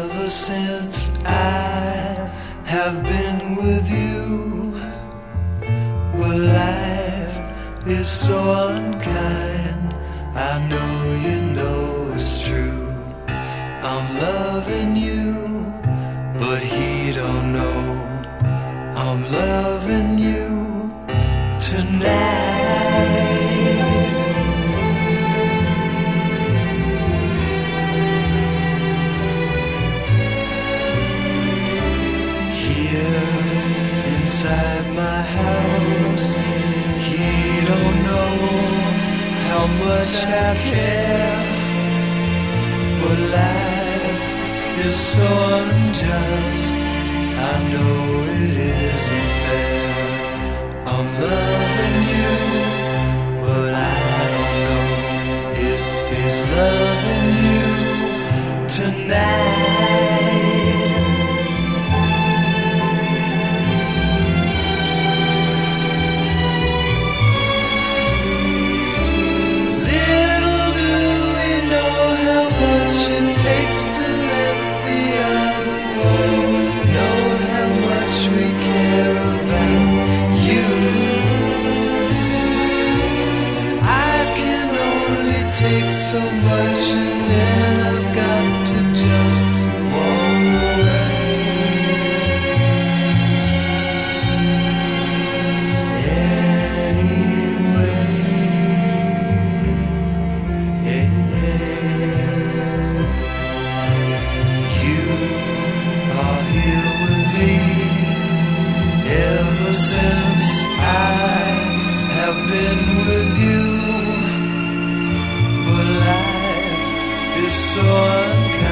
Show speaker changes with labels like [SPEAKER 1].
[SPEAKER 1] Ever since I have been with you, but life is so unkind. I know you know it's true. I'm loving you, but he don't know I'm loving you tonight. Inside my house, he don't know how much I care. But life is so unjust, I know it isn't fair. I'm loving you, but I don't know if he's loving you tonight. Takes to let the other one know how much we care about you. I can only take so much, and then I've got to just walk away. Anyway, ever since I have been with you, but life is so unkind.